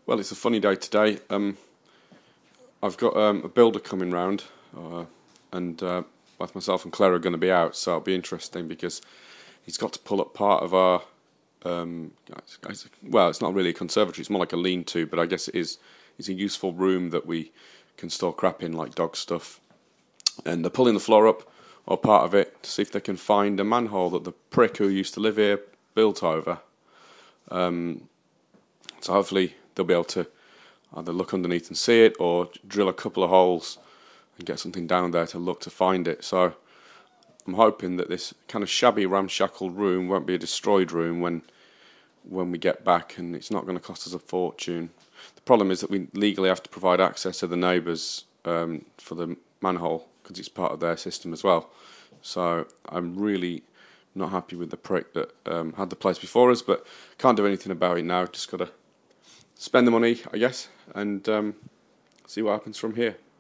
Well, it's a funny day today. I've got a builder coming round, and both myself and Claire are going to be out, so it'll be interesting because he's got to pull up part of our. Well, it's not really a conservatory; it's more like a lean-to, but I guess it is. It's a useful room that we can store crap in, like dog stuff. And they're pulling the floor up, or part of it, to see if they can find a manhole that the prick who used to live here built over. So hopefully they'll be able to either look underneath and see it, or drill a couple of holes and get something down there to look to find it. So I'm hoping that this kind of shabby, ramshackle room won't be a destroyed room when we get back, and it's not going to cost us a fortune. The problem is that we legally have to provide access to the neighbours for the manhole, because it's part of their system as well. So I'm really not happy with the prick that had the place before us, but can't do anything about it now. Just got to spend the money, I guess, and see what happens from here.